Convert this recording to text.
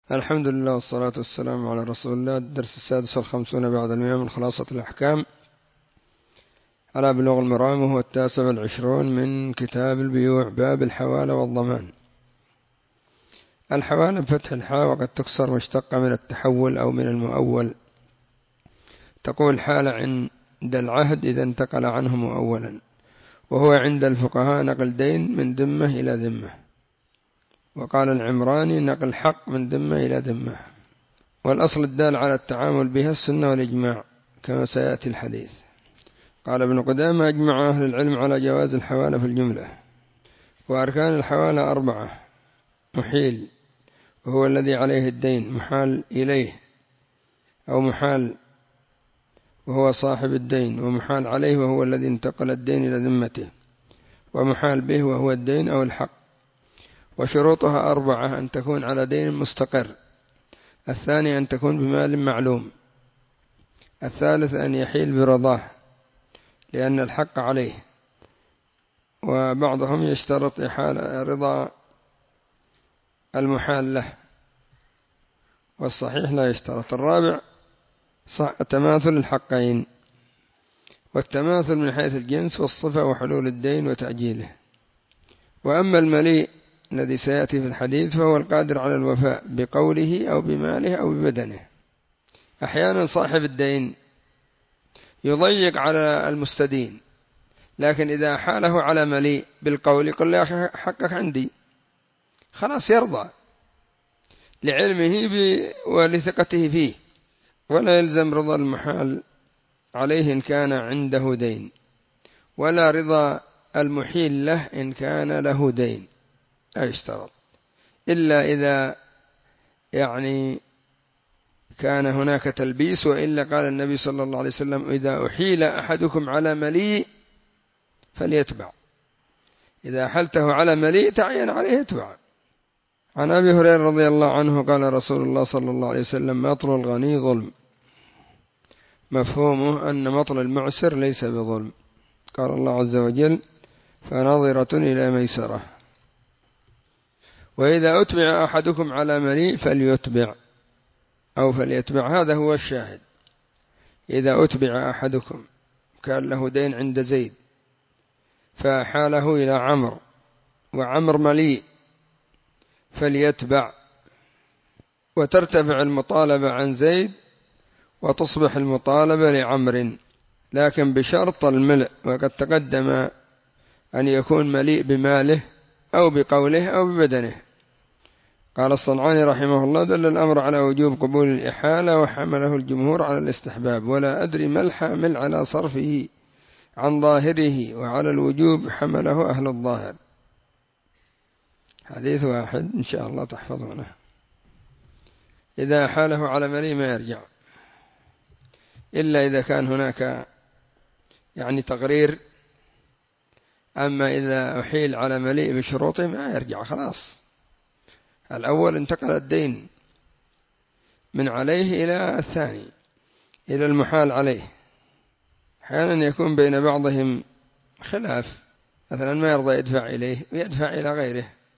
الحمد لله والصلاة والسلام على رسول الله. الدرس 56 بعد 100 من خلاصة الأحكام على بلوغ المرام، وهو 29 من كتاب البيوع، باب الحوالة والضمان. الحوالة بفتح الحاء، وقد تكسر مشتقة من التحول أو من المؤول. تقول حال عند العهد إذا انتقل عنه مؤولا، وهو عند الفقهاء نقل دين من ذمة إلى ذمة، وقال العمراني نقل حق من ذمة إلى ذمة. والأصل الدال على التعامل بها السنة والإجماع كما سيأتي الحديث. قال ابن قدامة: أجمع أهل العلم على جواز الحوالة في الجملة. وأركان الحوالة 4: محيل وهو الذي عليه الدين، محال إليه أو محال وهو صاحب الدين، ومحال عليه وهو الذي انتقل الدين إلى ذمته، ومحال به وهو الدين أو الحق. وشروطها 4: أن تكون على دين مستقر، الثاني أن تكون بمال معلوم، الثالث أن يحيل برضاه لأن الحق عليه، وبعضهم يشترط رضا المحال له، والصحيح لا يشترط. الرابع تماثل الحقين، والتماثل من حيث الجنس والصفة وحلول الدين وتأجيله. وأما المليء الذي سيأتي في الحديث فهو القادر على الوفاء بقوله أو بماله أو ببدنه. أحيانا صاحب الدين يضيق على المستدين، لكن إذا حاله على مليء بالقول يقول له حقك عندي، خلاص يرضى لعلمه ولثقته فيه، ولا يلزم رضا المحال عليه إن كان عنده دين، ولا رضا المحيل له إن كان له دين، لا يشترط إلا إذا كان هناك تلبيس. وإلا قال النبي صلى الله عليه وسلم: إذا أحيل أحدكم على مليء فليتبع. إذا حلته على مليء تعين عليه يتبع. عن أبي هريرة رضي الله عنه قال رسول الله صلى الله عليه وسلم: مطل الغني ظلم. مفهومه أن مطل المعسر ليس بظلم. قال الله عز وجل: فنظرة إلى ميسرة. وإذا أتبع أحدكم على مليء فليتبع أو فليتبع، هذا هو الشاهد. إذا أتبع أحدكم، كان له دين عند زيد فحاله إلى عمرو وعمر مليء، فليتبع، وترتفع المطالبة عن زيد وتصبح المطالبة لعمر، لكن بشرط الملء، وقد تقدم أن يكون مليء بماله أو بقوله أو ببدنه. قال الصنعاني رحمه الله: دل الأمر على وجوب قبول الإحالة، وحمله الجمهور على الاستحباب، ولا أدري ما الحامل على صرفه عن ظاهره، وعلى الوجوب حمله أهل الظاهر. حديث واحد إن شاء الله تحفظونه. إذا أحاله على مليء ما يرجع، إلا إذا كان هناك تقرير. أما إذا أحيل على مليء بشروطه ما يرجع، خلاص. الأول انتقل الدين من عليه إلى الثاني، إلى المحال عليه. أحيانا يكون بين بعضهم خلاف، مثلا ما يرضى يدفع إليه ويدفع إلى غيره،